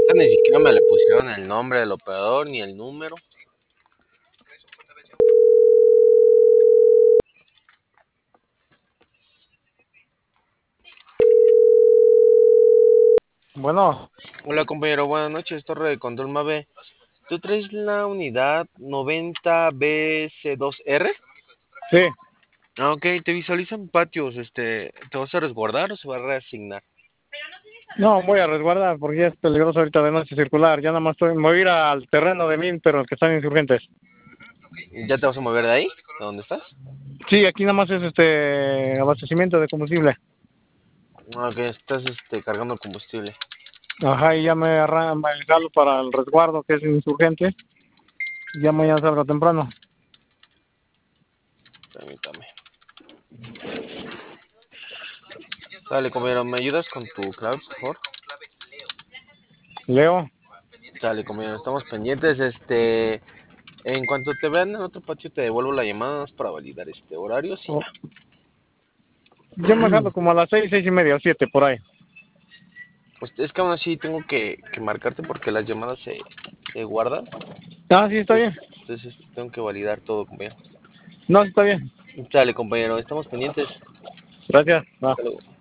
Ni siquiera me le pusieron el nombre del operador ni el número. Bueno, Hola compañero, buenas noches, Torre de Control Mave. ¿Tú traes la unidad 90BC2R? sí. Ah, ok, te visualizan patios, ¿te vas a resguardar o se va a reasignar? No, voy a resguardar porque ya es peligroso ahorita de noche circular. Ya nada más me voy a ir al terreno de mí, pero el que están insurgentes. ¿Ya te vas a mover de ahí? ¿De dónde estás? Sí, aquí nada más es abastecimiento de combustible. Ah, ok, estás cargando combustible. Ajá, y ya me jalo para el resguardo que es insurgente. Y ya mañana salgo temprano. Permítame. Dale, compañero, ¿me ayudas con tu clave, por favor? Leo, Dale, compañero, estamos pendientes. En cuanto te vean en otro patio, te devuelvo la llamada para validar horarios y oh, ya. yo me jalo como a las 6, 6:30, 7 por ahí. Pues es que aún así tengo que marcarte porque las llamadas se guardan. Ah, sí, está bien. Entonces tengo que validar todo, compañero. No, sí está bien. Dale, compañero, estamos pendientes. Gracias. Va. Hasta luego.